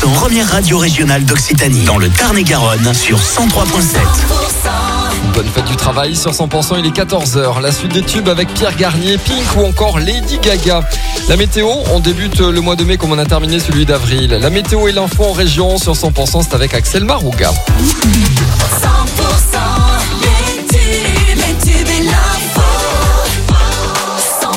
100%, première radio régionale d'Occitanie, dans le Tarn-et-Garonne, sur 103.7. Bonne fête du travail sur 100%, il est 14h. La suite des tubes avec Pierre Garnier, Pink ou encore Lady Gaga. La météo, on débute le mois de mai comme on a terminé celui d'avril. La météo et l'info en région sur 100%, c'est avec Axel Marouga. 100%, les tubes et l'info. 100%.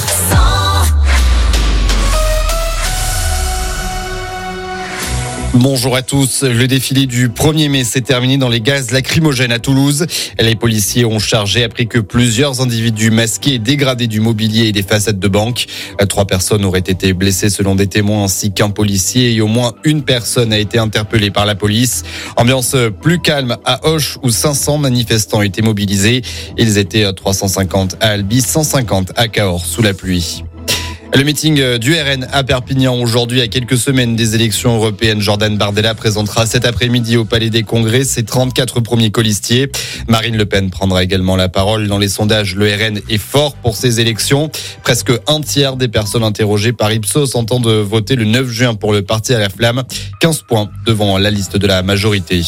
Bonjour à tous. Le défilé du 1er mai s'est terminé dans les gaz lacrymogènes à Toulouse. Les policiers ont chargé après que plusieurs individus masqués et dégradés du mobilier et des façades de banque. 3 personnes auraient été blessées selon des témoins ainsi qu'un policier et au moins une personne a été interpellée par la police. Ambiance plus calme à Auch où 500 manifestants étaient mobilisés. Ils étaient 350 à Albi, 150 à Cahors sous la pluie. Le meeting du RN à Perpignan aujourd'hui, à quelques semaines des élections européennes. Jordan Bardella présentera cet après-midi au Palais des Congrès ses 34 premiers colistiers. Marine Le Pen prendra également la parole. Dans les sondages, le RN est fort pour ces élections. Presque un tiers des personnes interrogées par Ipsos entendent voter le 9 juin pour le parti à la flamme. 15 points devant la liste de la majorité.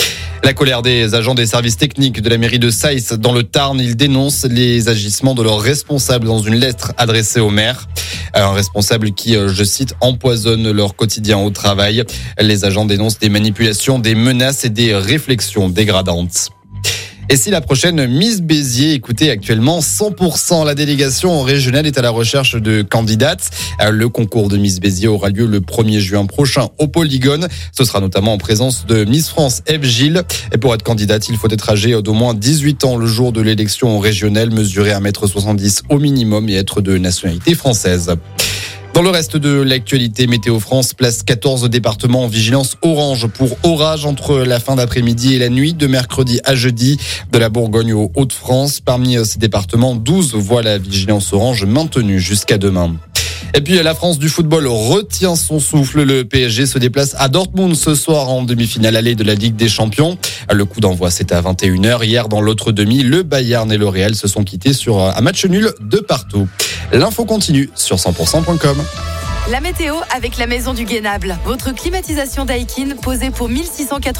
La colère des agents des services techniques de la mairie de Saïs dans le Tarn. Ils dénoncent les agissements de leurs responsables dans une lettre adressée au maire. Un responsable qui, je cite, empoisonne leur quotidien au travail. Les agents dénoncent des manipulations, des menaces et des réflexions dégradantes. Et si la prochaine Miss Béziers, écoutez, actuellement 100%, la délégation régionale est à la recherche de candidates. Le concours de Miss Béziers aura lieu le 1er juin prochain au Polygone. Ce sera notamment en présence de Miss France Eve Gilles. Et pour être candidate, il faut être âgé d'au moins 18 ans le jour de l'élection régionale, mesurer 1m70 au minimum et être de nationalité française. Dans le reste de l'actualité, Météo France place 14 départements en vigilance orange pour orage entre la fin d'après-midi et la nuit de mercredi à jeudi, de la Bourgogne aux Hauts-de-France. Parmi ces départements, 12 voient la vigilance orange maintenue jusqu'à demain. Et puis la France du football retient son souffle. Le PSG se déplace à Dortmund ce soir en demi-finale allée de la Ligue des Champions. Le coup d'envoi, c'est à 21h. Hier, dans l'autre demi, le Bayern et le Real se sont quittés sur un match nul de partout. L'info continue sur 100%.com. La météo avec la Maison du Guénable. Votre climatisation Daikin posée pour 1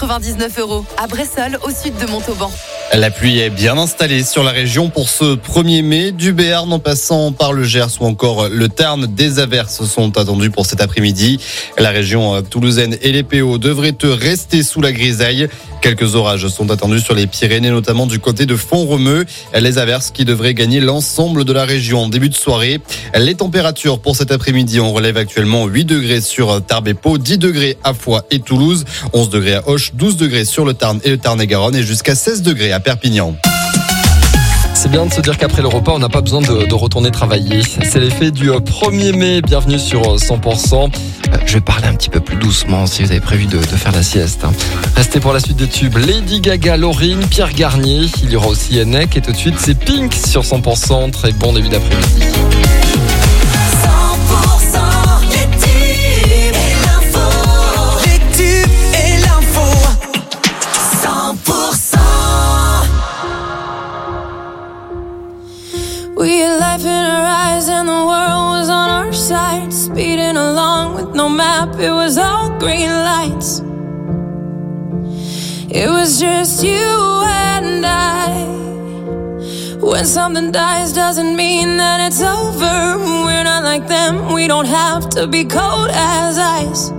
699 € à Bressolles, au sud de Montauban. La pluie est bien installée sur la région pour ce 1er mai. Du Béarn en passant par le Gers ou encore le Tarn, des averses sont attendues pour cet après-midi. La région toulousaine et les PO devraient rester sous la grisaille. Quelques orages sont attendus sur les Pyrénées, notamment du côté de Font-Romeu. Les averses qui devraient gagner l'ensemble de la région en début de soirée. Les températures pour cet après-midi, on relève actuellement 8 degrés sur Tarbes et Pau, 10 degrés à Foix et Toulouse, 11 degrés à Auch, 12 degrés sur le Tarn et le Tarn-et-Garonne et jusqu'à 16 degrés à Perpignan. C'est bien de se dire qu'après le repas, on n'a pas besoin de retourner travailler. C'est l'effet du 1er mai. Bienvenue sur 100%. Je vais parler un petit peu plus doucement si vous avez prévu de faire la sieste. Restez pour la suite des tubes. Lady Gaga, Laurine, Pierre Garnier. Il y aura aussi Yannick. Et tout de suite, c'est Pink sur 100%. Très bon début d'après-midi. 100%, les tubes et l'info. Les tubes et l'info. 100%. We had life in our eyes and the world was on our side. Speeding along with no map, it was all green lights. It was just you and I. When something dies doesn't mean that it's over. We're not like them, we don't have to be cold as ice.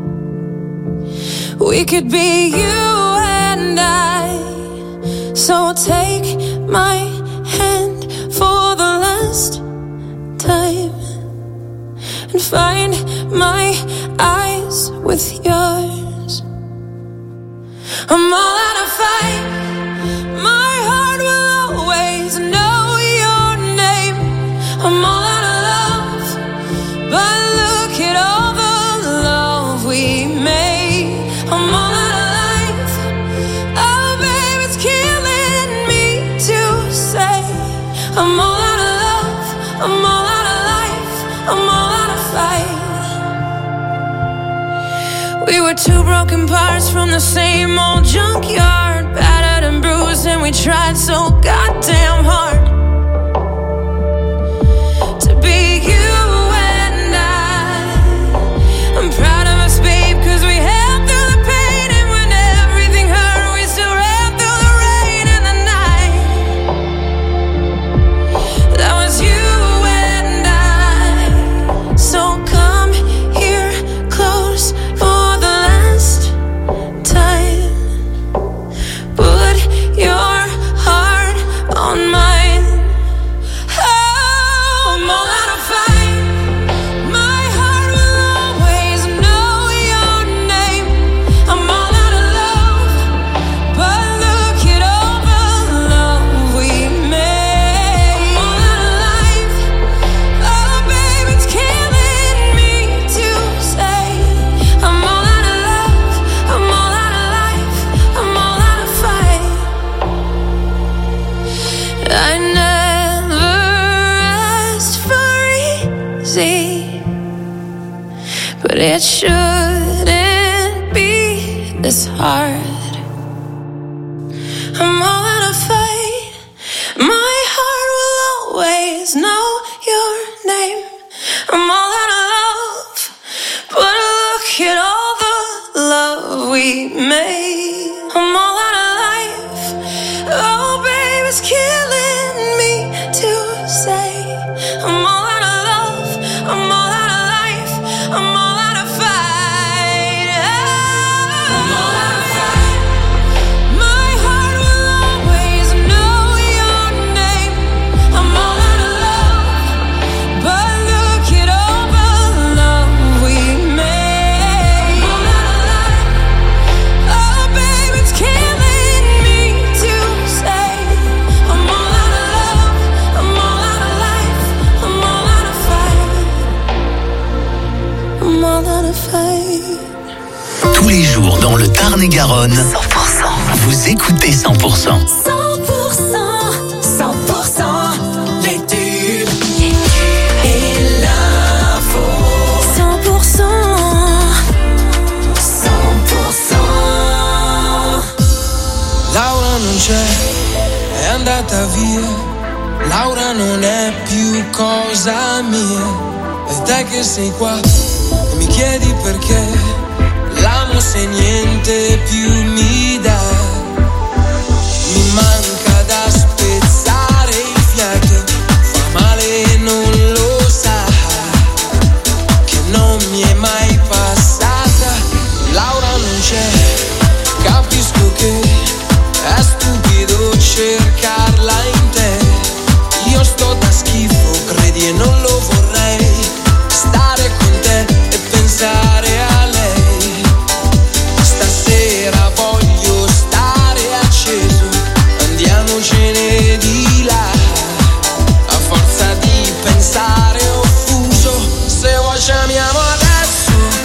We could be you and I. So take my hand for the last time and find my eyes with yours. I'm all out of fight. My heart will always know your name. I'm all out of love, but look at all the love we made. I'm all out of life. Oh, babe, it's killing me to say I'm all out of love. I'm all out of life. I'm all out of fight. We were two broken parts from the same old junkyard, battered and bruised, and we tried so goddamn hard to be you and I. I'm proud of us, babe, 'cause but it shouldn't be this hard. I'm all out of fight. My heart will always know your name. I'm all out of love, but look at all the love we made. I'm all out of life. Oh, baby, it's killing me to say. I'm all out of love. I'm all out of life. I'm all out of fight. I'm all out of fight. My heart will always know your name. I'm all out of love, but look at all the love we made. I'm all out of life. Oh, baby, it's killing me to say. I'm all out of love. I'm all out of life. I'm all out of fight. I'm all out of fight. Tous les jours dans le Tarn-et-Garonne, 100%. Vous écoutez 100%. 100%, 100%, les tubes et l'info. 100%, 100%. Laura non c'è, è andata via. Laura non è più cosa mia. E te che sei qua e mi chiedi perché. L'amo se niente più mi dà. Mi manca da spezzare il fiato. Fa male e non lo sa, che non mi è mai passata. Laura non c'è, capisco che è stupido cercarla in te. Io sto da schifo, credi e non lo vorrei. Stare con te e pensare a lei. Stasera voglio stare acceso, andiamocene di là. A forza di pensare offuso, se vuoi ci amiamo adesso.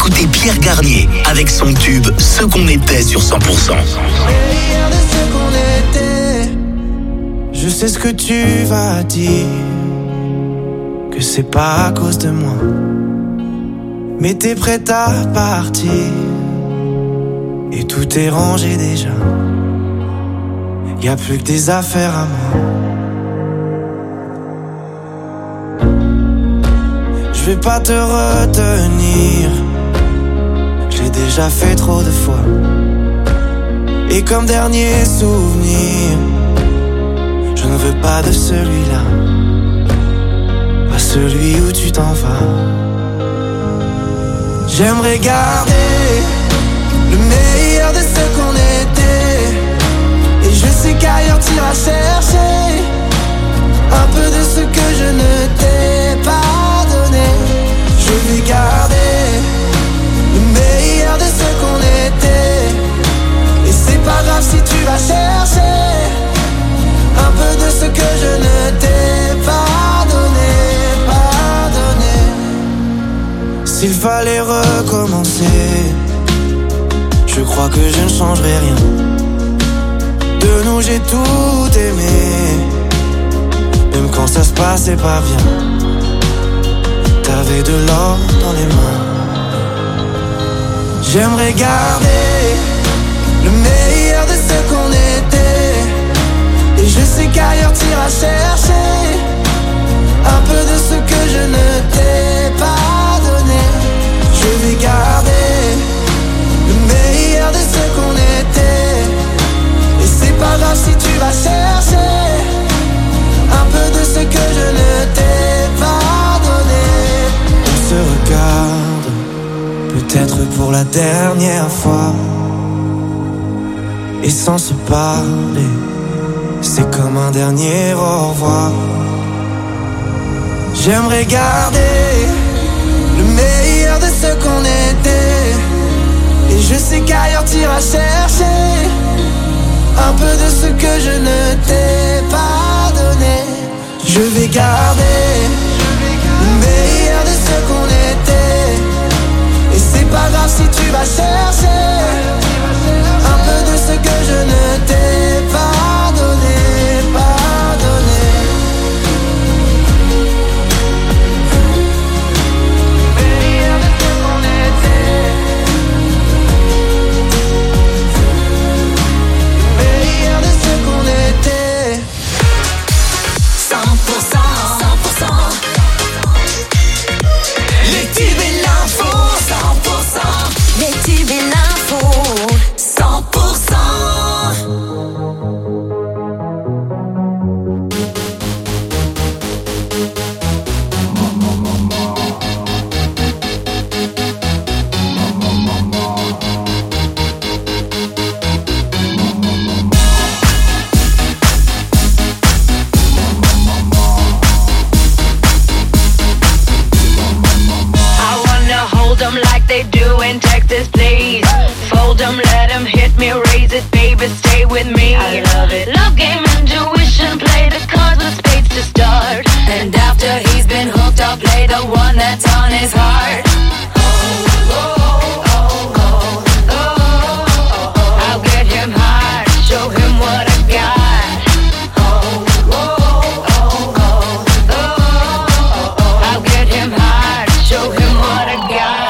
écoutez Pierre Garnier avec son tube Ce qu'on était sur 100%. Meilleur de ce qu'on était. Je sais ce que tu vas dire, que c'est pas à cause de moi, mais t'es prête à partir et tout est rangé déjà. Y'a plus que des affaires à moi. Je vais pas te retenir, je l'ai déjà fait trop de fois. Et comme dernier souvenir, je ne veux pas de celui-là, pas celui où tu t'en vas. J'aimerais garder le meilleur de ce qu'on était. Et je sais qu'ailleurs t'iras chercher un peu de ce que je ne t'ai pas donné. Je vais garder le meilleur de ce qu'on était. Et c'est pas grave si tu vas chercher un peu de ce que je ne t'ai pas donné, pas donné. S'il fallait recommencer, je crois que je ne changerai rien. De nous j'ai tout aimé, même quand ça se passait pas bien. T'avais de l'or dans les mains. J'aimerais garder le meilleur de ce qu'on était. Et je sais qu'ailleurs t'iras chercher un peu de ce que je ne t'ai pas donné. Je vais garder le meilleur de ce qu'on était. Et c'est pas grave si tu vas chercher un peu de ce que je ne t'ai pas donné. On se regarde, peut-être pour la dernière fois, et sans se parler, c'est comme un dernier au revoir. J'aimerais garder le meilleur de ce qu'on était. Et je sais qu'ailleurs t'iras chercher un peu de ce que je ne t'ai pas donné. Je vais garder le meilleur de ce qu'on était. Et c'est pas grave si tu vas chercher un peu de ce que je ne t'ai pas donné, pas donné. Meilleur de ce qu'on était. Meilleur de ce qu'on était. 100%. Les tubes et l'info. 100%. Les tubes et l'info. 100%. Like they do in Texas, please. Fold 'em, let 'em hit me, raise it, baby, stay with me. I love it. Love game, intuition, play the cards with spades to start. And after he's been hooked, I'll play the one that's on his heart. I'll get him high, show him what I got. I'll get him high, show him what I got.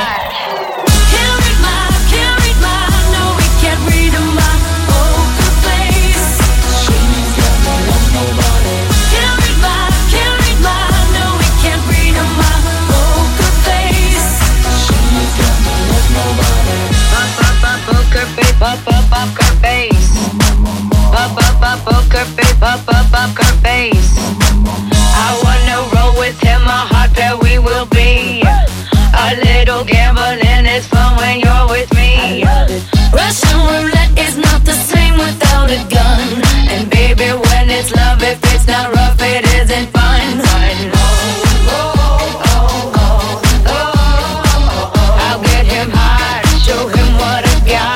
Poker face, poker face. I wanna roll with him, a hot pair we will be. A little gambling is fun when you're with me. Russian roulette is not the same without a gun. And baby, when it's love, if it's not rough, it isn't fun. I'll get him high, show him what I got.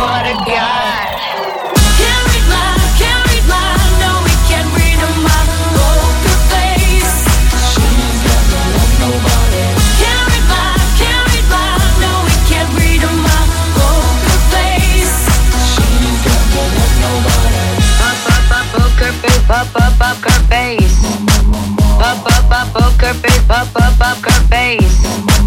Can't read my, no, we can't read my poker face, poker face.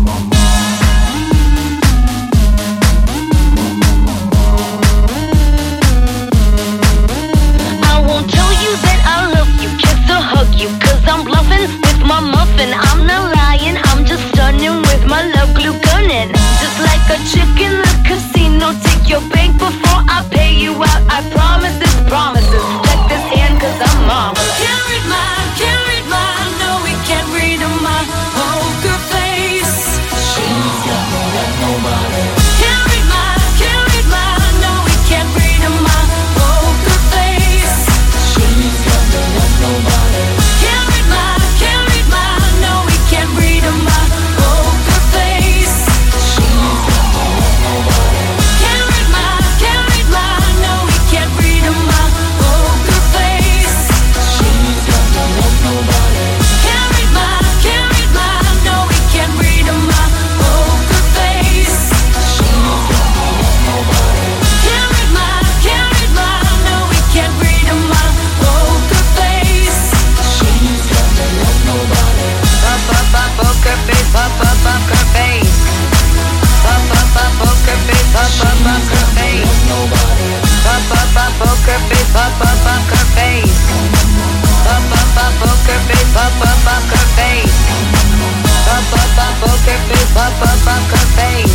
I won't tell you that I love you, just to hug you, 'cause I'm bluffing with my muffin. I'm not lying, I'm just stunning with my love glue gunning. Just like a chick in the casino, take your bank before I pay you out. I promise this promises. Check this hand 'cause I'm marvelous. Can't read mine, no, we can't read my poker face. She's got me like nobody. Can't read mine, no, we can't read my poker face. She's got me like nobody. Can't read mine, no, we can't read my poker face. She's got me like nobody. Can't read mine, no, we can't read my poker face. She's got me like nobody. Can't read mine, no, we can't read my poker face. She's got me like nobody. Can't read mine, no, we can't read my poker face. She's got me like nobody. Poker face, poker face. Poker face, poker face. Poker face, poker face. Poker face, poker face. Poker face, poker face.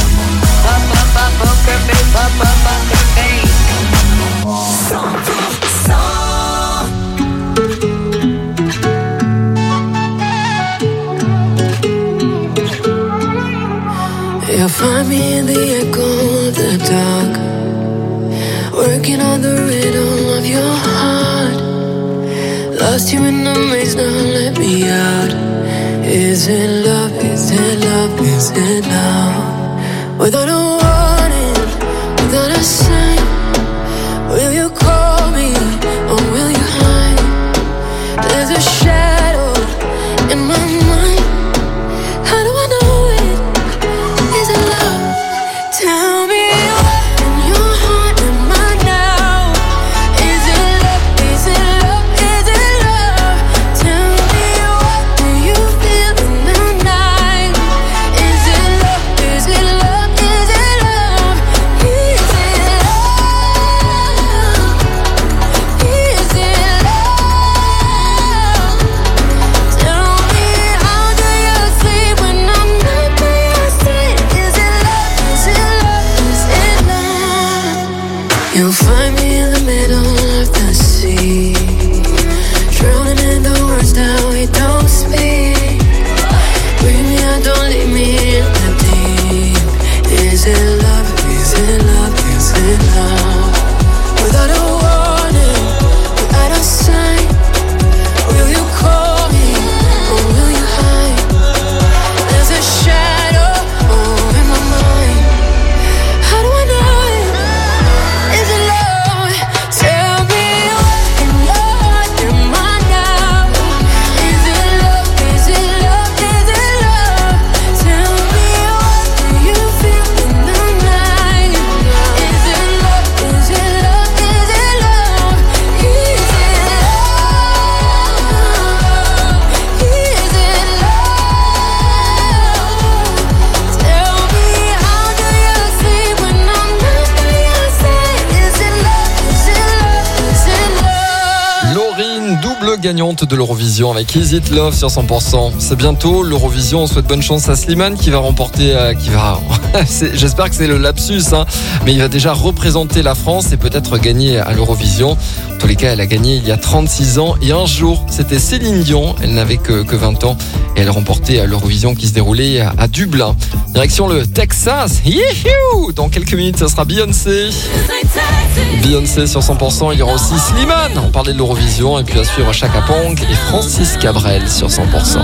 You'll find me in the echo of the dark, working on the rhythm of your heart. Lost you in the maze, now let me out. Is it love, is it love, is it love? Without a warning, without a sign, will you call me or will you hide? There's a shadow in my mind. How do I know it? Is it love? Tell me what in your heart am I now? Is it love? Is it love? Is it love? Tell me what do you feel in the night? Is it love? Is it love? Is it love? Is it love? Is it love? Tell me how do you sleep when I'm not by your side? Is it love? Is it love? Is it love? You'll find me in the middle of the sea, drowning in the words that we don't speak. Bring me out, don't leave me in the deep. Is it love? Is it love? Is it love? Without a warning, without a sign, will you call me or will you hide? There's a shadow in my mind. How do I know it? Is it love? Tell me what in your heart am I now? Is it love? Is it love? Is it love? Tell me what do you feel in the night? Is it love? Is it love? Is it love? Is it love? Is it love? Tell me how do you sleep when I'm not by your side? Is it love? Is it love? Is it love? Laurine, double gagnante de l'Eurovision avec Is It Love sur 100%. C'est bientôt l'Eurovision. On souhaite bonne chance à Slimane qui va remporter, j'espère que c'est le lapsus, hein, mais il va déjà représenter la France et peut-être gagner à l'Eurovision. En tous les cas, elle a gagné il y a 36 ans et un jour. C'était Céline Dion. Elle n'avait que 20 ans et elle a remporté l'Eurovision qui se déroulait à Dublin. Direction le Texas. Youhou! Dans quelques minutes, ça sera Beyoncé. Beyoncé sur 100%. Il y aura aussi Slimane. On parlait de l'Eurovision et puis à suivre Chaka Ponk et Francis Cabrel sur 100%.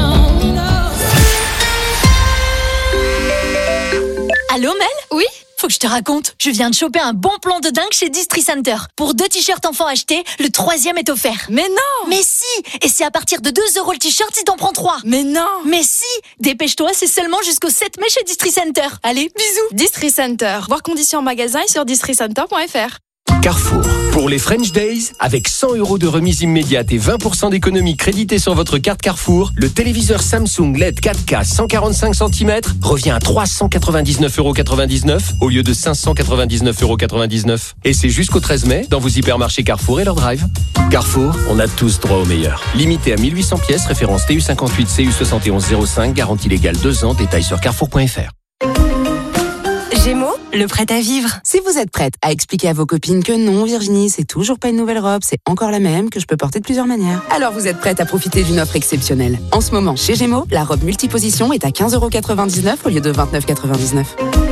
Allô Mel ? Oui ? Faut que je te raconte. Je viens de choper un bon plan de dingue chez Distri Center. Pour 2 t-shirts enfants achetés, le 3e est offert. Mais non! Mais si! Et c'est à partir de 2 € le t-shirt si t'en prends 3. Mais non! Mais si! Dépêche-toi, c'est seulement jusqu'au 7 mai chez Distri Center. Allez, bisous! Distri Center. Voir conditions en magasin et sur districenter.fr. Carrefour. Pour les French Days, avec 100 € de remise immédiate et 20% d'économie créditée sur votre carte Carrefour, le téléviseur Samsung LED 4K 145 cm revient à 399,99 € au lieu de 599,99 €. Et c'est jusqu'au 13 mai dans vos hypermarchés Carrefour et leur drive. Carrefour, on a tous droit au meilleur. Limité à 1800 pièces, référence TU58 CU7105, garantie légale 2 ans, détails sur carrefour.fr. Gémeaux, le prêt à vivre. Si vous êtes prête à expliquer à vos copines que non, Virginie, c'est toujours pas une nouvelle robe, c'est encore la même, que je peux porter de plusieurs manières, alors vous êtes prête à profiter d'une offre exceptionnelle. En ce moment, chez Gémeaux, la robe multiposition est à 15,99 € au lieu de 29,99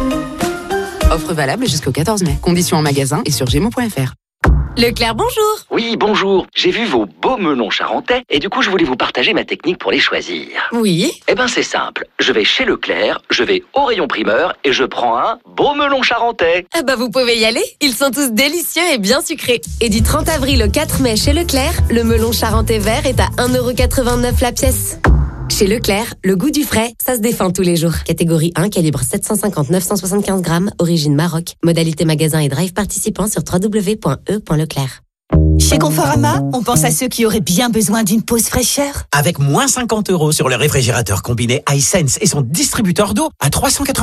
€. Offre valable jusqu'au 14 mai. Conditions en magasin et sur gémeaux.fr. Leclerc, bonjour. Oui, bonjour. J'ai vu vos beaux melons charentais et du coup, je voulais vous partager ma technique pour les choisir. Oui. Eh ben, c'est simple. Je vais chez Leclerc, je vais au rayon primeur et je prends un beau melon charentais. Ah bah vous pouvez y aller, ils sont tous délicieux et bien sucrés. Et du 30 avril au 4 mai chez Leclerc, le melon charentais vert est à 1,89 € la pièce. Chez Leclerc, le goût du frais, ça se défend tous les jours. Catégorie 1, calibre 750-975 grammes, origine Maroc. Modalité magasin et drive participant sur www.e.leclerc. Chez Conforama, on pense à ceux qui auraient bien besoin d'une pause fraîcheur. Avec moins 50 € sur le réfrigérateur combiné iSense et son distributeur d'eau à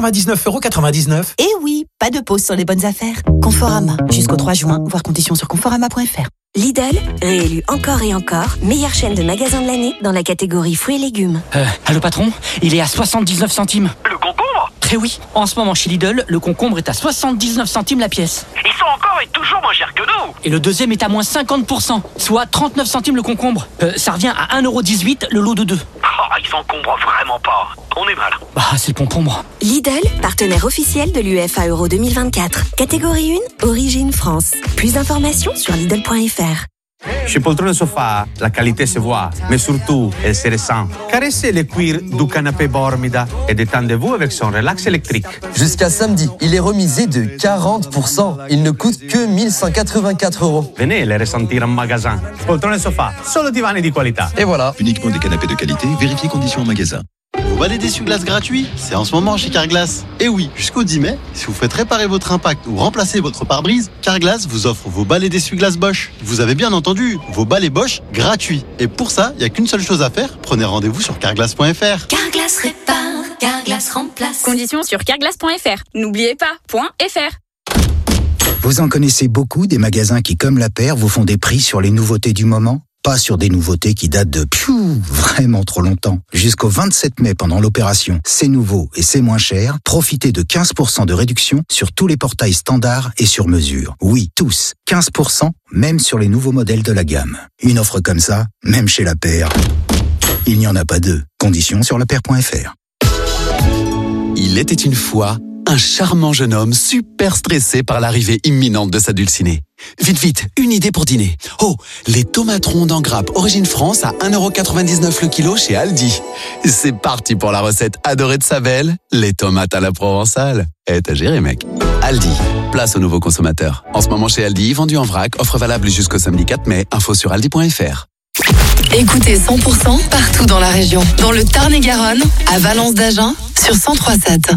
399,99 €. Et oui, pas de pause sur les bonnes affaires. Conforama, jusqu'au 3 juin, voir conditions sur conforama.fr. Lidl, réélu encore et encore, meilleure chaîne de magasins de l'année dans la catégorie fruits et légumes. Allô patron, il est à 79 centimes. Le concombre ? Eh oui, en ce moment chez Lidl, le concombre est à 79 centimes la pièce. Ils sont encore et toujours moins chers que nous. Et le deuxième est à moins 50%, soit 39 centimes le concombre. Ça revient à 1,18 € le lot de 2. Oh, ils s'encombrent vraiment pas. On est mal. Bah, c'est le concombre. Lidl, partenaire officiel de l'UEFA Euro 2024. Catégorie 1, origine France. Plus d'informations sur Lidl.fr. Chez Poltrone Sofa, la qualité se voit, mais surtout, elle se ressent. Caressez le cuir du canapé Bormida et détendez-vous avec son relax électrique. Jusqu'à samedi, il est remisé de 40%. Il ne coûte que 1184 €. Venez les ressentir en magasin. Poltrone Sofa, solo divani di qualità. Et voilà. Uniquement des canapés de qualité, vérifiez conditions en magasin. Vous balai d'essuie-glace gratuit, c'est en ce moment chez Carglass. Et oui, jusqu'au 10 mai, si vous faites réparer votre impact ou remplacer votre pare-brise, Carglass vous offre vos balais d'essuie-glace Bosch. Vous avez bien entendu, vos balais Bosch gratuits. Et pour ça, il n'y a qu'une seule chose à faire, prenez rendez-vous sur carglass.fr. Carglass répare, Carglass remplace. Conditions sur carglass.fr. N'oubliez pas, .fr. Vous en connaissez beaucoup des magasins qui, comme La Paire, vous font des prix sur les nouveautés du moment ? Pas sur des nouveautés qui datent de vraiment trop longtemps. Jusqu'au 27 mai pendant l'opération C'est nouveau et c'est moins cher, profitez de 15% de réduction sur tous les portails standards et sur mesure. Oui, tous. 15%, même sur les nouveaux modèles de la gamme. Une offre comme ça, même chez La Paire, il n'y en a pas deux. Conditions sur lapaire.fr. Il était une fois un charmant jeune homme super stressé par l'arrivée imminente de sa dulcinée. Vite, une idée pour dîner. Oh, les tomates rondes en grappe origine France à 1,99 € le kilo chez Aldi. C'est parti pour la recette adorée de sa belle, les tomates à la provençale. T'as géré, mec. Aldi, place aux nouveaux consommateurs. En ce moment chez Aldi, vendu en vrac, offre valable jusqu'au samedi 4 mai, info sur aldi.fr. Écoutez 100% partout dans la région. Dans le Tarn-et-Garonne, à Valence d'Agen, sur 103.7.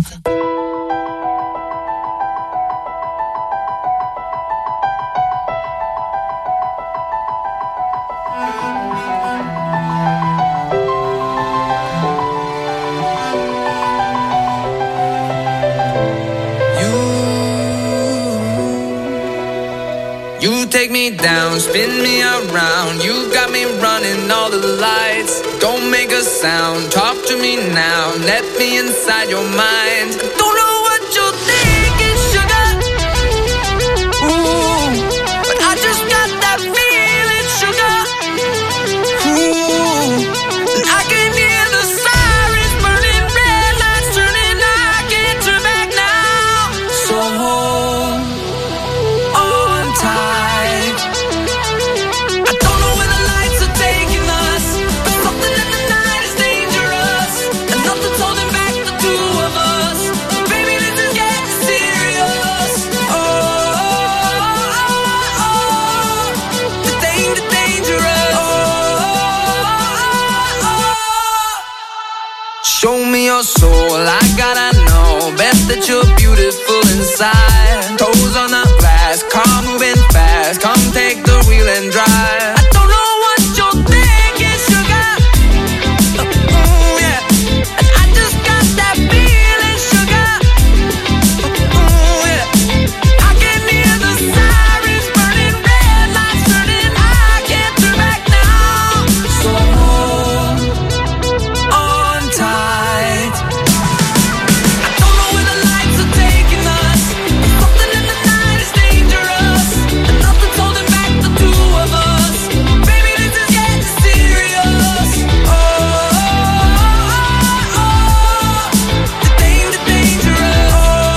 You take me down, spin me around. You got me running all the lights. Don't make a sound, talk to me now. Let me inside your mind. Don't know what you're thinking, sugar. Ooh, but I just got that feeling, sugar. Ooh, and I can hear the sirens burning, red lights turning. I can't turn back now. So hold on tight. Show me your soul, I gotta know. Best that you're beautiful inside. Toes on the glass. fast, car moving fast. Come take the wheel and drive. I don't know what you're thinking, sugar. Yeah. And I just got that feeling, sugar. Yeah. I can hear the sirens burning, red lights turning. I can't turn back now. So hold on tight. I don't know where the lights are taking us. Something in the night is dangerous, and nothing's holding back the two of us. Baby, this is getting serious. Oh, the dangerous. The dangerous.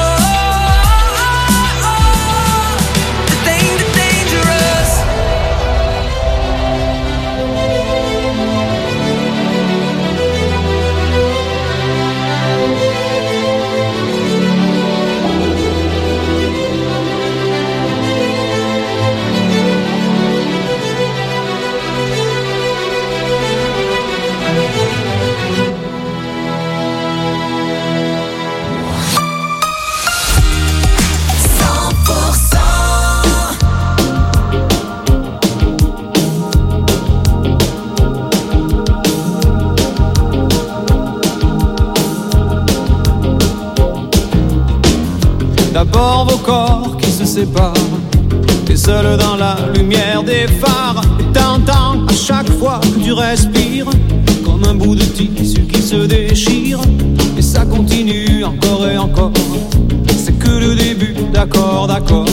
D'abord vos corps qui se séparent, t'es seul dans la lumière des phares. Et t'entends à chaque fois que tu respires comme un bout de tissu qui se déchire. Et ça continue encore et encore, c'est que le début, d'accord, d'accord.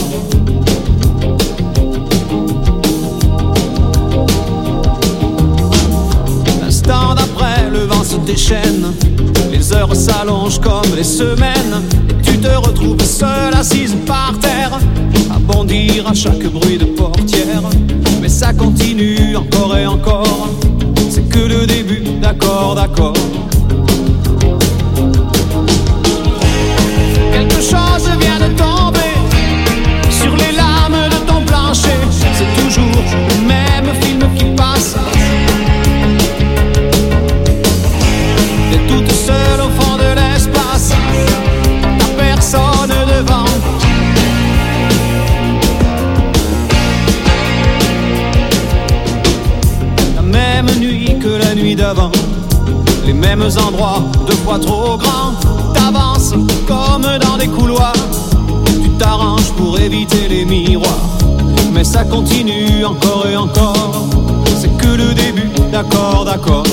L'instant d'après, le vent se déchaîne, les heures s'allongent comme les semaines. Tu te retrouves seule assise par terre, à bondir à chaque bruit de portière. Mais ça continue encore et encore, c'est que le début, d'accord, d'accord. Quelque chose vient de tomber sur les lames de ton plancher. C'est toujours le même film qui passe. T'es toute seule au fond de l'espace, personne devant. La même nuit que la nuit d'avant, les mêmes endroits, deux fois trop grands. T'avances comme dans des couloirs, tu t'arranges pour éviter les miroirs. Mais ça continue encore et encore, c'est que le début, d'accord, d'accord.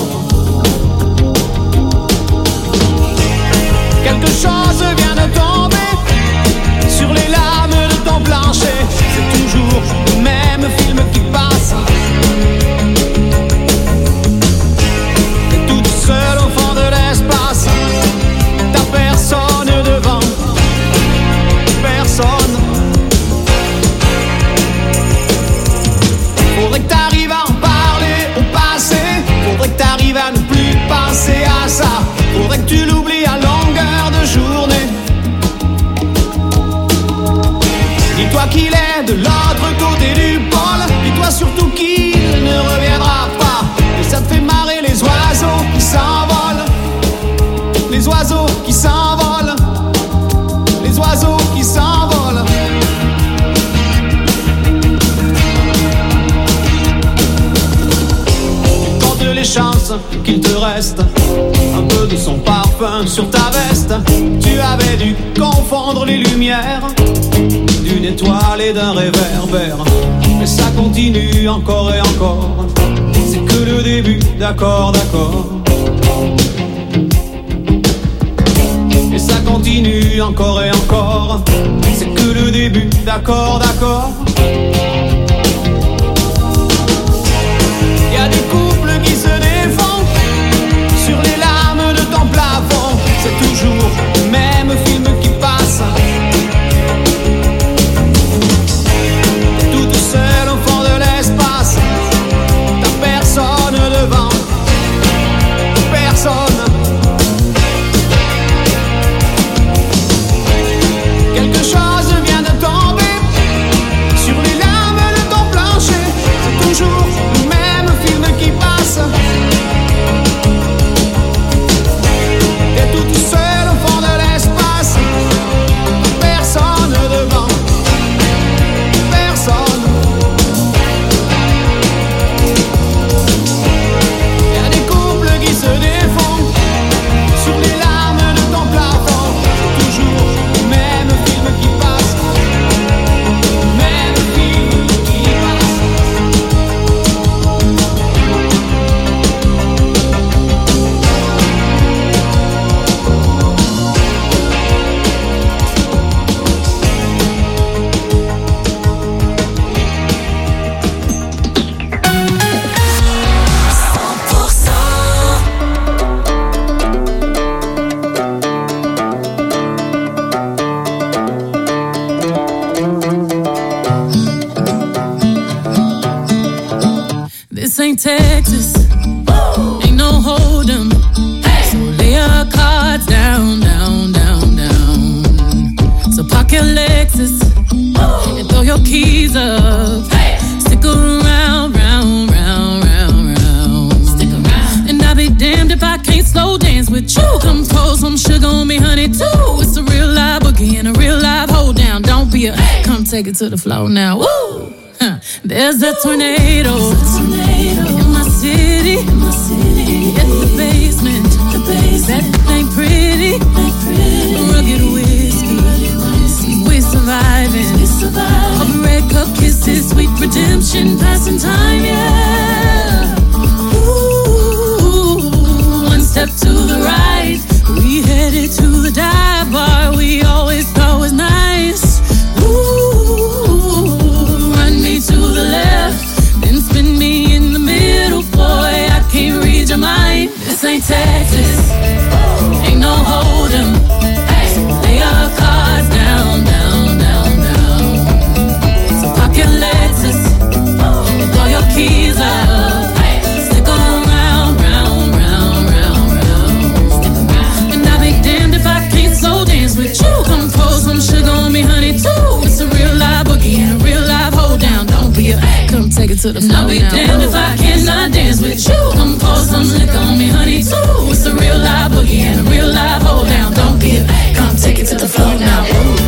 Quelque chose vient de tomber sur les lames de ton plancher. C'est toujours le même film qui passe. T'es toute seule au fond de l'espace, t'as personne devant, personne. Faudrait que t'arrives à en parler au passé, faudrait que t'arrives à ne plus penser à ça. Faudrait que tu l'oublies à longueur de journée. Dis-toi qu'il est de l'autre côté du pôle. Dis-toi surtout qu'il ne reviendra pas. Et ça te fait marrer les oiseaux qui s'envolent. Les oiseaux qui s'envolent. Les oiseaux qui s'envolent. Compte les chances qu'il te reste un peu de son parfum sur ta veste. Tu avais dû confondre les lumières d'une étoile et d'un réverbère. Mais ça continue encore et encore, c'est que le début, d'accord, d'accord. Et ça continue encore et encore, c'est que le début, d'accord, d'accord. Y a des couples qui se défont sur les lames de ton plafond. C'est toujours le même film qui passe. T'es toute seule au fond de l'espace, t'as personne devant, personne. Quelque chose vient de tomber sur les lames damned if I can't slow dance with you. Come pour some sugar on me, honey, too. It's a real live boogie and a real live hold down. Don't be a come take it to the floor now. Woo! There's a tornado in my city. In the basement. That ain't pretty. Rugged whiskey. We're surviving. Of red cup kisses, sweet redemption, passing time, yeah. Ooh, one step to the right. We headed to the dive bar we always thought was nice. Ooh, run me to the left, then spin me in the middle, boy. I can't read your mind. This ain't Texas, ain't no hold'em. Lay our cards down, down, down, down. So park your Lexus, throw your keys up. Stick around, round, round, round, round. And I'll be damned if I can't slow dance with you. Come pour some sugar on me, honey, too. It's a real live boogie and a real live hold down. Don't be a come take it to the floor. I'll be damned if I cannot dance with you. Come pour some liquor on me, honey, too. It's a real live boogie and a real live hold down. Don't be a come take it to the floor now.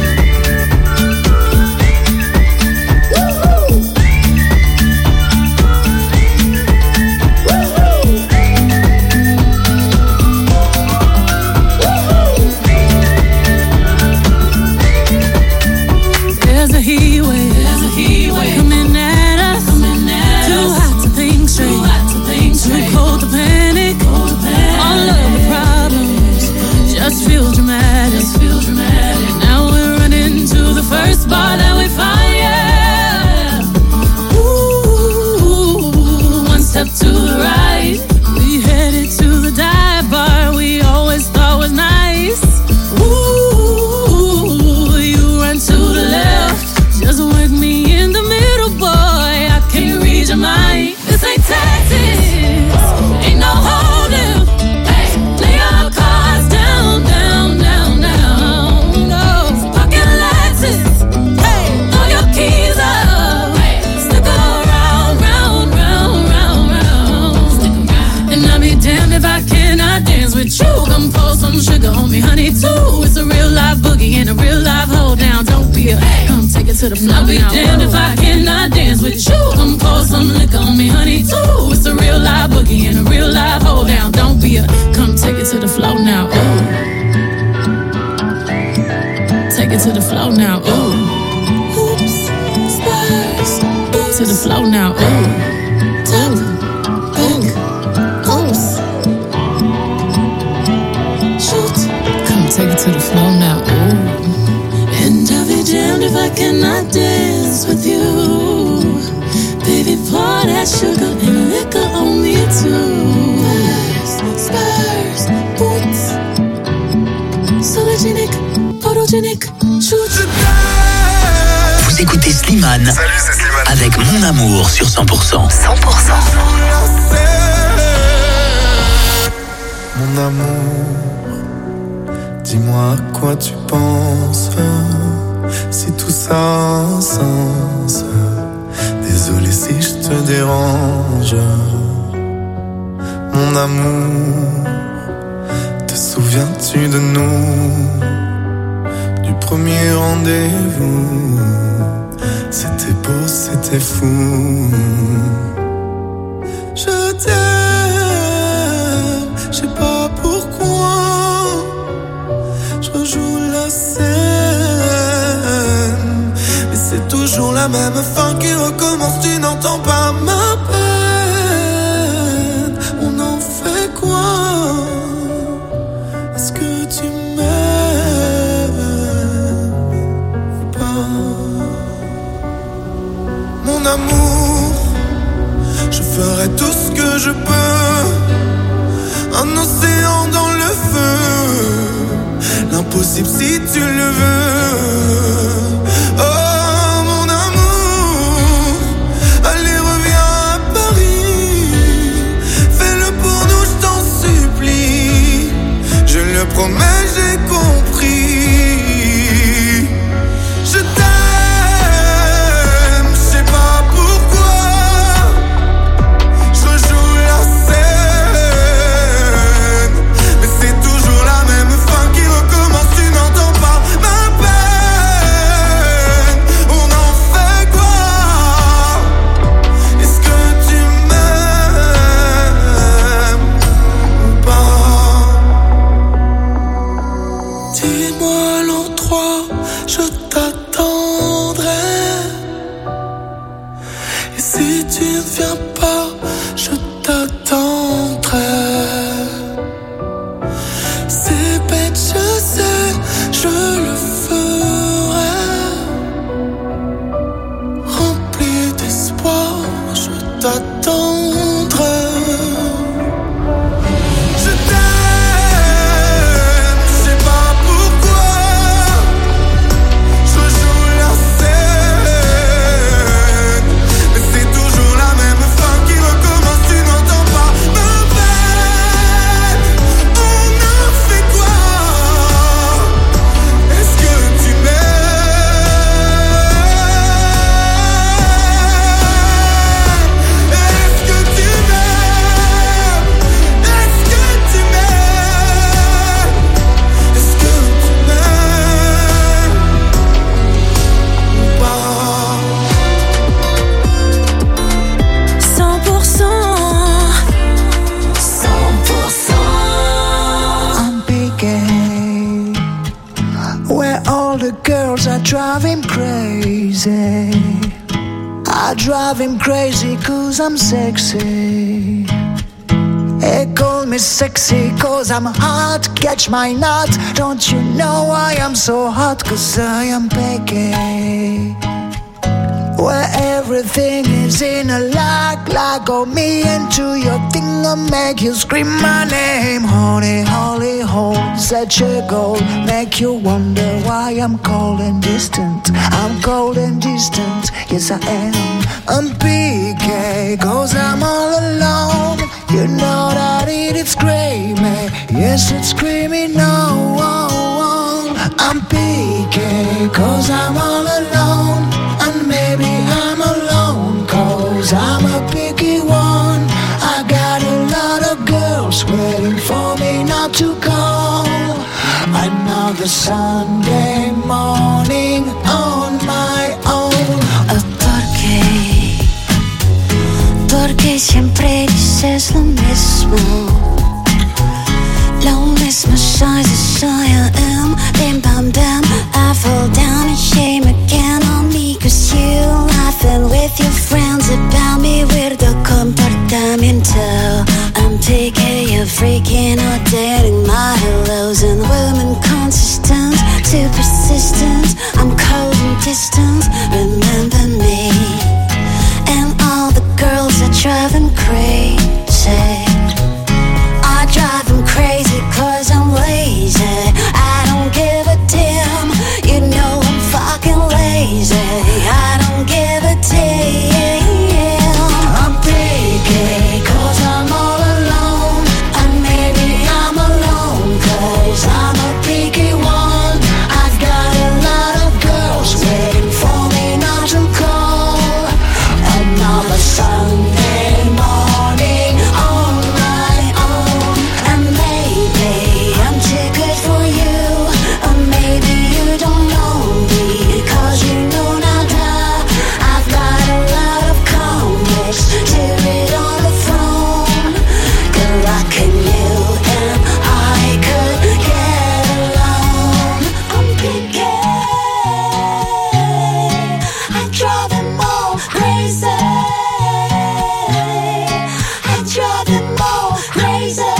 There's a heat wave coming at us. Too hot to think straight, too cold to panic. All of the problems just feel dramatic. Now we're running to the first bar that we find, yeah. Ooh, one step to the right. We headed to the dive bar we always thought was nice. Ooh, you run to the left, just work me in the middle, boy. I can't read your mind. This ain't Texas, ain't no hold'em. Lay our cards down, down, down, down. No, pocket Lexus, throw your keys up. Stick around, round, round, round, round. And I'll be damned if I cannot dance with you. Come pour some sugar on me, honey, too. It's a real live boogie and a real live hold down. Don't be a come take it to the floor. I'll be damned if I cannot dance with you. Come pour some liquor on me, honey, too. It's a real live boogie and a real live hold down. Don't be a come take it to the floor now. Ooh. Take it to the floor now. Ooh. Hoops, spurs, to the floor now. Ooh. Tap, bang, oops. Shoot, come take it to the floor now. Ooh. And I'll be damned if I cannot dance with you. Baby, pour that sugar and liquor on me too. Spurs, boots, sologenic, photogenic, shoot. Vous écoutez Slimane. Salut, c'est Slimane. Avec Mon Amour sur 100%. 100%. Mon amour, dis-moi à quoi tu penses. Si tout ça a un sens. Désolé si je te dérange. Mon amour, te souviens-tu de nous? Du premier rendez-vous. C'était beau, c'était fou. Je t'aime, je sais pas pourquoi. Je rejoue la scène, mais c'est toujours la même fin qui recommence. Tu n'entends pas ma peine. On en fait quoi? Est-ce que tu m'aimes ou pas? Mon amour, je ferai tout ce que je peux. Un océan dans le feu, l'impossible si tu le veux. Oh mon amour, allez reviens à Paris. Fais-le pour nous, je t'en supplie. Je le promets, j'ai compris. Je t'aime. drive him crazy 'cause I'm sexy. They call me sexy 'cause I'm hot. Catch my nut. Don't you know why I'm so hot? 'Cause I am picky. Where everything is in a lock on me into your thing and make you scream my name. Honey, holy hole, such a goal. Make you wonder why I'm cold and distant. I'm cold and distant, yes I am. I'm PK, 'cause I'm all alone. You know that it's screaming, yes it's screaming, no. I'm PK, 'cause I'm all alone. And maybe I'm alone, 'cause I'm a picky one. I got a lot of girls waiting for me not to call. Another Sunday morning on my own. Porque siempre dices lo mismo. Lo mismo size as I am. Bim bam bam, I fall down and shame again on me. 'Cause you laughing with your friends about me. Weirdo comportamiento. I'm taking you freaking out, dating my hellos and women consistent, too persistent. I'm cold and distant, remember me. And all the girls are driving crazy. I drive them crazy 'cause I'm lazy. I don't give a damn. You know I'm fucking lazy. I don't give a damn. I'm picky 'cause I'm all alone. And maybe I'm alone 'cause I'm a picky one. I've got a lot of girls waiting for me not to call. Another Sunday morning on my own. And maybe I'm too good for you. Or maybe you don't know me 'cause you know nada. I've got a lot of complex to read on the phone. Good luck in you and I could get along. I'm picky. I drive them all crazy. I drive them all crazy.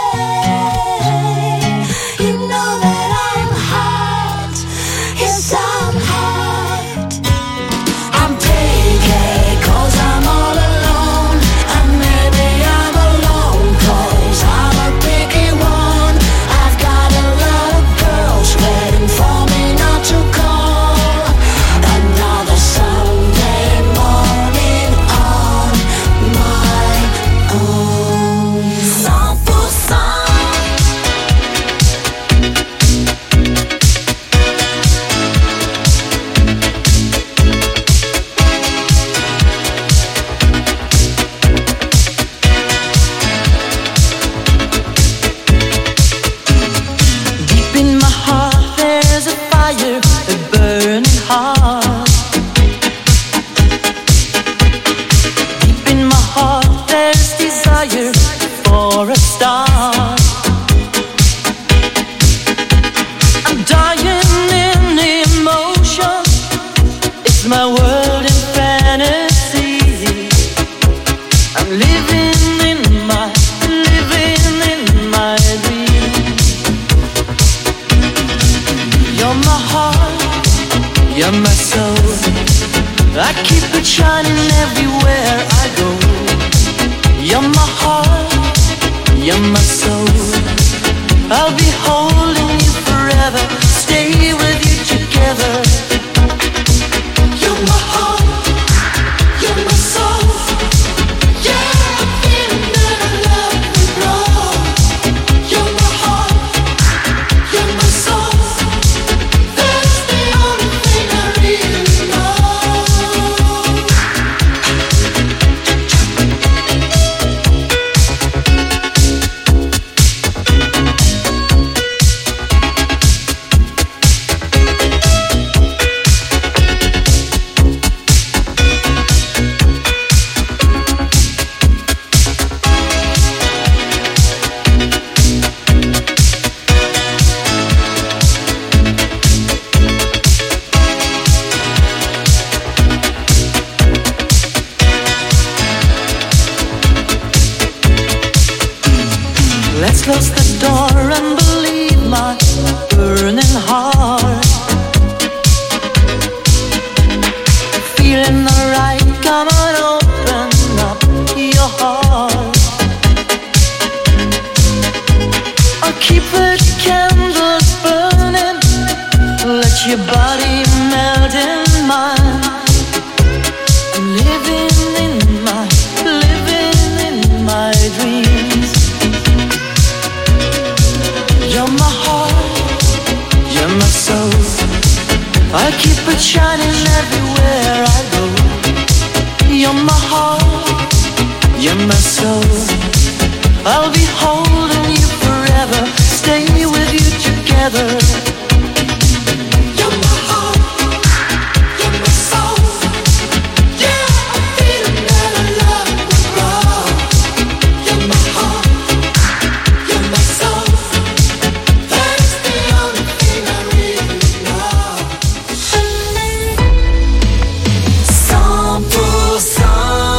You know that I'm hot. Yes, I'm hot. I'm picky 'cause I'm all alone. And maybe I'm alone 'cause I'm a picky one. I've got a lot of girls waiting for me not to call. Another Sunday morning on my own. 100%. Deep in my heart, there's a fire, a burning heart. Deep in my heart, there's desire for a star. I'm dying in emotion. It's my world in fantasy. I'm living in my dream. You're my heart, you're my soul. I keep it shining everywhere I go. You're my heart, you're my soul. I'll be holding you forever, stay with you together. You're my heart, you're my soul. Yeah, I'm feeling that I love you, bro. You're my heart, you're my soul. That's the only thing I really know. Let's close the door and believe my burning heart. Feeling alright, come on, open up your heart. I'll keep the candles burning, let your body melt in mine. Living in my dreams. You're my heart, you're my soul. I keep it shining everywhere I go. You're my heart, you're my soul. I'll be holding you forever, stay with you together. You're my heart, you're my soul. Yeah, I'm feeling that I love you wrong. You're my heart, you're my soul. That's the only thing I really know. 100%.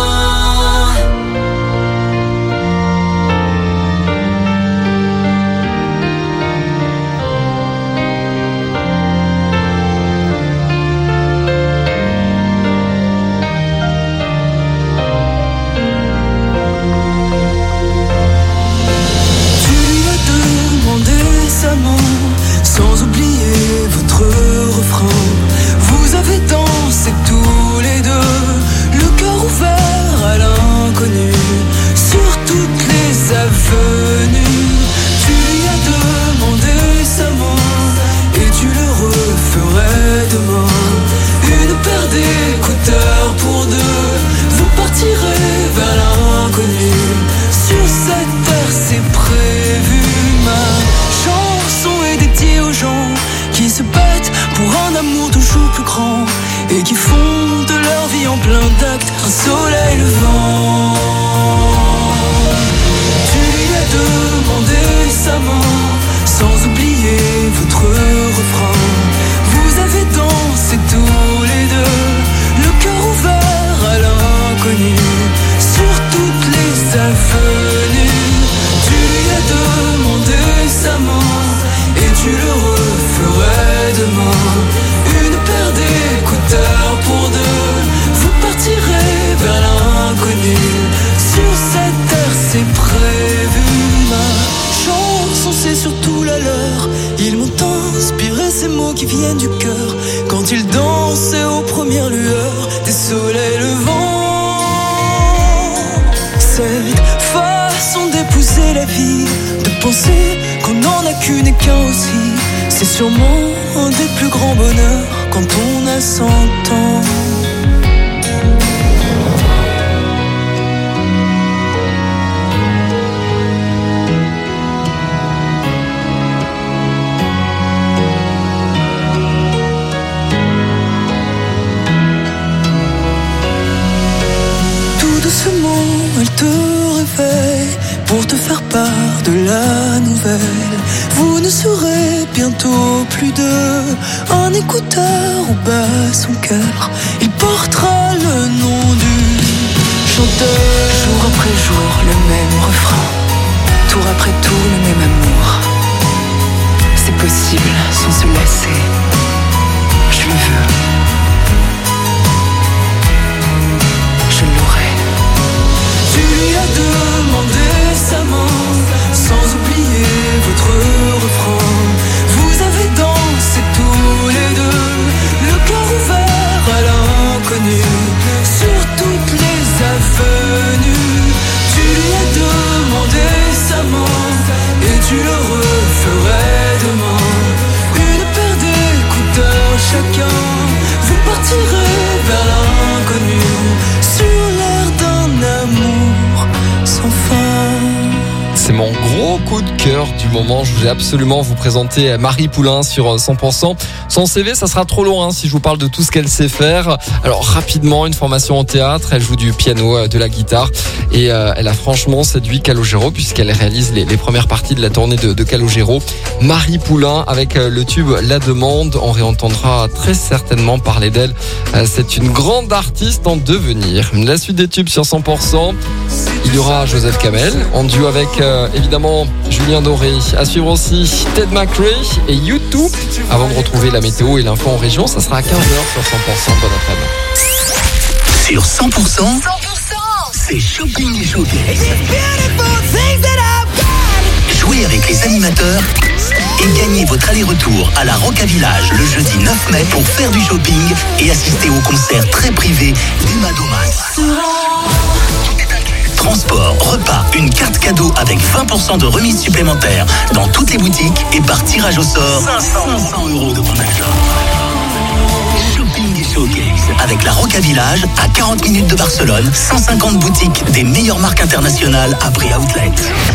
Tu lui as demandé sa main, sans oublier votre refrain. Vous avez dansé tous les deux, le cœur ouvert à l'inconnu, sur toutes les avenues. Tu lui as demandé sa main, et tu le referais demain. Une paire d'écouteurs pour deux, vous partirez vers l'inconnu. Sur cette terre c'est prévu. Ma chanson est dédiée aux gens qui se battent pour un amour toujours plus grand et qui font de leur vie en plein d'actes un soleil levant. Tu lui as demandé sa main, sans oublier votre refrain. Vous avez dansé tous les deux, le cœur ouvert à l'inconnu, sur toutes les avenues. Tu lui as demandé sa main, et tu le referais demain. Une paire d'écouteurs pour deux, vous partirez vers l'inconnu. Sur cette terre c'est prévu. Ma chanson c'est surtout la leur. Ils m'ont inspiré ces mots qui viennent du cœur, quand ils dansaient aux premières lueurs des soleils levants. Cette façon d'épouser la vie, de penser qu'on n'en a qu'une et qu'un aussi, c'est sûrement un des plus grands bonheurs quand on a 100 ans. Tout doucement, elle te réveille pour te faire part de la nouvelle. Vous ne serez bientôt plus deux, un écouteur au bas son cœur. Il portera le nom du chanteur. Jour après jour, le même refrain, tour après tour, le même amour. C'est possible sans se lasser, je le veux. Je l'aurai. Tu lui as demandé sa main, sans oublier votre refrain. Vous avez dansé tous les deux, le cœur ouvert à l'inconnu, sur toutes les avenues. Tu lui as demandé sa main, et tu le referais demain. Une paire d'écouteurs chacun, vous partirez vers l'inconnu, sur l'air d'un amour sans fin. C'est mon gros coup de cœur du moment. Je voulais absolument vous présenter Marie Poulain sur 100%. Son CV, ça sera trop long si je vous parle de tout ce qu'elle sait faire. Alors rapidement, une formation en théâtre, elle joue du piano, de la guitare et elle a franchement séduit Calogero puisqu'elle réalise les premières parties de la tournée de Calogero. Marie Poulain avec le tube La Demande, on réentendra très certainement parler d'elle. C'est une grande artiste en devenir. La suite des tubes sur 100%. Il y aura Joseph Kamel en duo avec évidemment Julien Doré. À suivre aussi Ted McRae et U2. Avant de retrouver la météo et l'info en région, ça sera à 15h sur 100%. Bon après-midi. Sur 100%, c'est Shopping et Showcase. Jouez avec les animateurs et gagnez votre aller-retour à la Roca Village le jeudi 9 mai pour faire du shopping et assister au concert très privé d'Emma Domain. Transport, repas, une carte cadeau avec 20% de remise supplémentaire dans toutes les boutiques et par tirage au sort 500 € de bon achat. Shopping et Showcase avec la Roca Village à 40 minutes de Barcelone, 150 boutiques des meilleures marques internationales à prix outlet.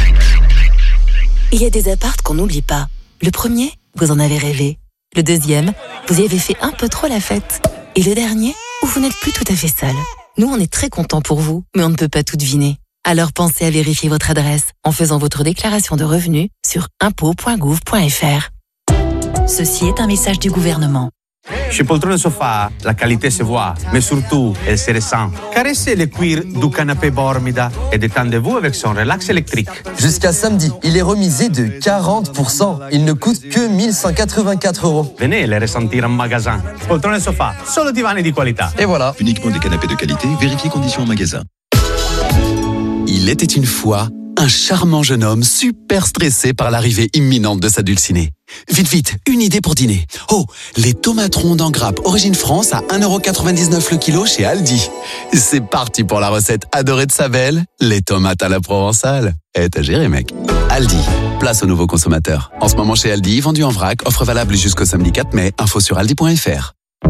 Il y a des apparts qu'on n'oublie pas. Le premier, vous en avez rêvé. Le deuxième, vous y avez fait un peu trop la fête. Et le dernier, où vous n'êtes plus tout à fait seul. Nous, on est très contents pour vous, mais on ne peut pas tout deviner. Alors pensez à vérifier votre adresse en faisant votre déclaration de revenus sur impôts.gouv.fr. Ceci est un message du gouvernement. Chez Poltrone Sofa, la qualité se voit, mais surtout, elle se ressent. Caressez le cuir du canapé Bormida et détendez-vous avec son relax électrique. Jusqu'à samedi, il est remisé de 40%. Il ne coûte que 1184 €. Venez les ressentir en magasin. Poltrone Sofa, solo divani di qualità. Et voilà. Uniquement des canapés de qualité, vérifiez conditions en magasin. Il était une fois un charmant jeune homme super stressé par l'arrivée imminente de sa dulcinée. Vite, vite, une idée pour dîner. Oh, les tomates rondes en grappe Origine France à 1,99 € le kilo chez Aldi. C'est parti pour la recette adorée de sa belle, les tomates à la provençale. T'as géré, mec. Aldi, place aux nouveaux consommateurs. En ce moment chez Aldi, vendu en vrac, offre valable jusqu'au samedi 4 mai, info sur aldi.fr.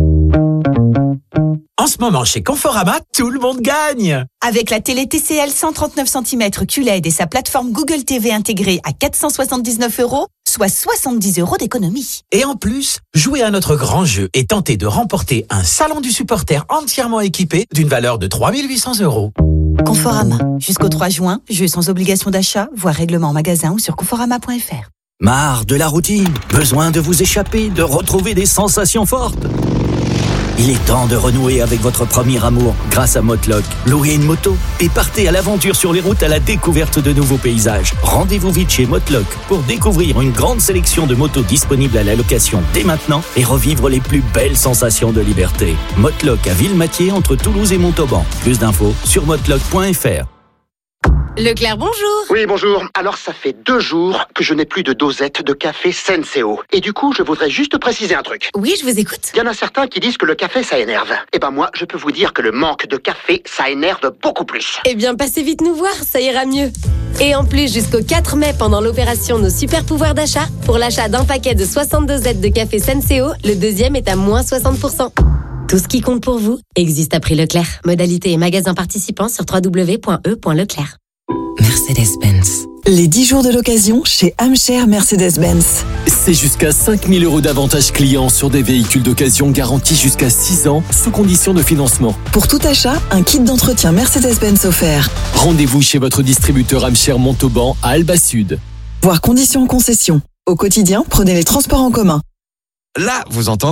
En ce moment, chez Conforama, tout le monde gagne. Avec la télé TCL 139 cm QLED et sa plateforme Google TV intégrée à 479 €, soit 70 € d'économie. Et en plus, jouez à notre grand jeu et tentez de remporter un salon du supporter entièrement équipé d'une valeur de 3 800 €. Conforama, jusqu'au 3 juin, jeu sans obligation d'achat, voire règlement en magasin ou sur conforama.fr. Marre de la routine? Besoin de vous échapper, de retrouver des sensations fortes? Il est temps de renouer avec votre premier amour grâce à Motlock. Louez une moto et partez à l'aventure sur les routes à la découverte de nouveaux paysages. Rendez-vous vite chez Motlock pour découvrir une grande sélection de motos disponibles à la location dès maintenant et revivre les plus belles sensations de liberté. Motlock à Ville-Mathieu entre Toulouse et Montauban. Plus d'infos sur motlock.fr. Leclerc, bonjour. Oui, bonjour. Alors, ça fait 2 jours que je n'ai plus de dosette de café Senseo. Et du coup, je voudrais juste préciser un truc. Oui, je vous écoute. Il y en a certains qui disent que le café, ça énerve. Eh ben moi, je peux vous dire que le manque de café, ça énerve beaucoup plus. Eh bien, passez vite nous voir, ça ira mieux. Et en plus, jusqu'au 4 mai, pendant l'opération Nos Super Pouvoirs d'achat, pour l'achat d'un paquet de 62 dosettes de café Senseo, le deuxième est à moins 60%. Tout ce qui compte pour vous existe à prix Leclerc. Modalité et magasins participants sur www.e.leclerc. Mercedes-Benz. Les 10 jours de l'occasion chez Amcher Mercedes-Benz. C'est jusqu'à 5 000 € d'avantages clients sur des véhicules d'occasion garantis jusqu'à 6 ans, sous condition de financement. Pour tout achat, un kit d'entretien Mercedes-Benz offert. Rendez-vous chez votre distributeur Amcher Montauban à Alba Sud. Voir conditions en concession. Au quotidien, prenez les transports en commun. Là, vous entendez ?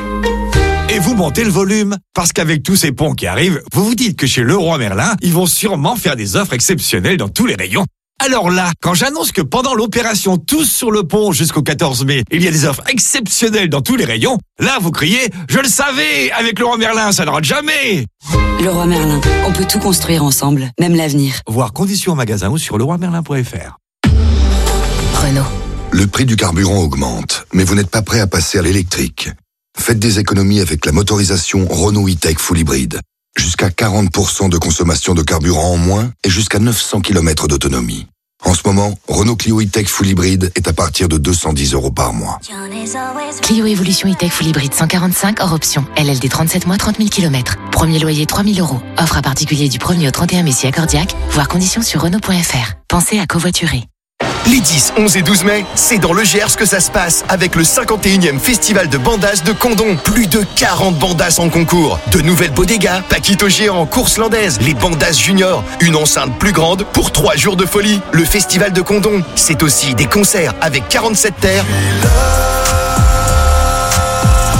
Et vous montez le volume, parce qu'avec tous ces ponts qui arrivent, vous vous dites que chez Leroy Merlin, ils vont sûrement faire des offres exceptionnelles dans tous les rayons. Alors là, quand j'annonce que pendant l'opération Tous sur le pont jusqu'au 14 mai, il y a des offres exceptionnelles dans tous les rayons, là vous criez « Je le savais, avec Leroy Merlin, ça ne rate jamais !» Leroy Merlin, on peut tout construire ensemble, même l'avenir. Voir conditions en magasin ou sur leroymerlin.fr. Renault. Le prix du carburant augmente, mais vous n'êtes pas prêt à passer à l'électrique. Faites des économies avec la motorisation Renault E-Tech Full Hybrid. Jusqu'à 40% de consommation de carburant en moins et jusqu'à 900 km d'autonomie. En ce moment, Renault Clio E-Tech Full Hybrid est à partir de 210 € par mois. Clio Evolution E-Tech Full Hybrid 145 hors option. LLD 37 mois, 30 000 km. Premier loyer 3 000 €. Offre à particulier du 1er au 31 mai si accordiaque. Voir conditions sur Renault.fr. Pensez à covoiturer. Les 10, 11 et 12 mai, c'est dans le Gers que ça se passe avec le 51e festival de bandas de Condon. Plus de 40 bandas en concours. De nouvelles bodegas, Paquito géant, course landaise, les bandas juniors, une enceinte plus grande pour 3 jours de folie. Le festival de Condon, c'est aussi des concerts avec 47 terres.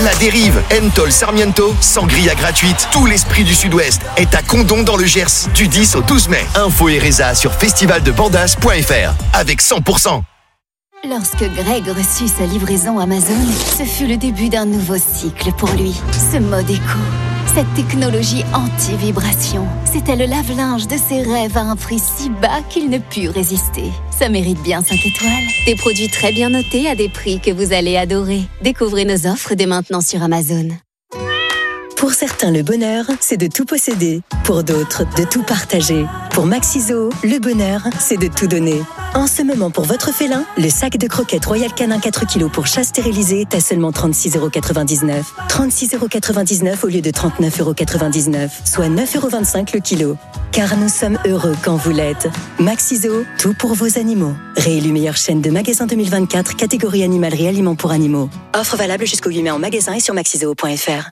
La Dérive, Entol Sarmiento, sangria gratuite. Tout l'esprit du Sud-Ouest est à Condom dans le Gers du 10 au 12 mai. Info et résa sur festivaldebandas.fr avec 100%. Lorsque Greg reçut sa livraison Amazon, ce fut le début d'un nouveau cycle pour lui. Ce mode éco, cette technologie anti-vibration, c'était le lave-linge de ses rêves à un prix si bas qu'il ne put résister. Ça mérite bien 5 étoiles. Des produits très bien notés à des prix que vous allez adorer. Découvrez nos offres dès maintenant sur Amazon. Pour certains, le bonheur, c'est de tout posséder. Pour d'autres, de tout partager. Pour Maxiso, le bonheur, c'est de tout donner. En ce moment, pour votre félin, le sac de croquettes Royal Canin 4 kg pour chat stérilisé est à seulement 36,99 €. 36,99 € au lieu de 39,99 €, soit 9,25 € le kilo. Car nous sommes heureux quand vous l'êtes. Maxiso, tout pour vos animaux. Réélu meilleure chaîne de magasins 2024, catégorie animalerie aliments pour animaux. Offre valable jusqu'au 8 mai en magasin et sur maxiso.fr.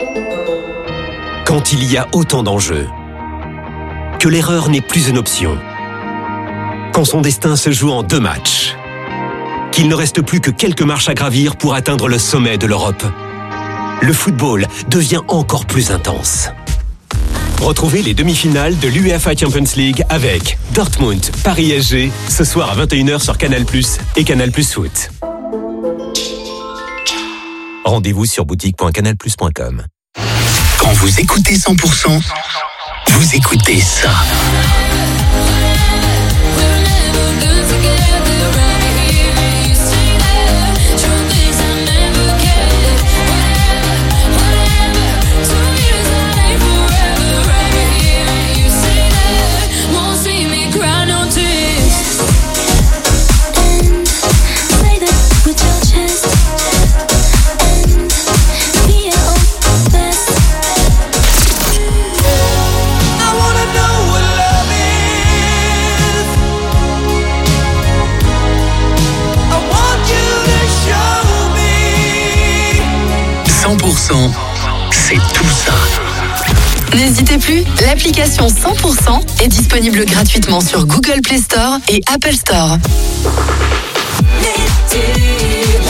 Quand il y a autant d'enjeux, que l'erreur n'est plus une option, quand son destin se joue en 2 matchs, qu'il ne reste plus que quelques marches à gravir pour atteindre le sommet de l'Europe, le football devient encore plus intense. Retrouvez les demi-finales de l'UEFA Champions League avec Dortmund, Paris SG, ce soir à 21 h sur Canal+ et Canal+ Foot. Rendez-vous sur boutique.canalplus.com. Quand vous écoutez 100%, vous écoutez ça. C'est tout ça. N'hésitez plus, l'application 100% est disponible gratuitement sur Google Play Store et Apple Store. Les tubes.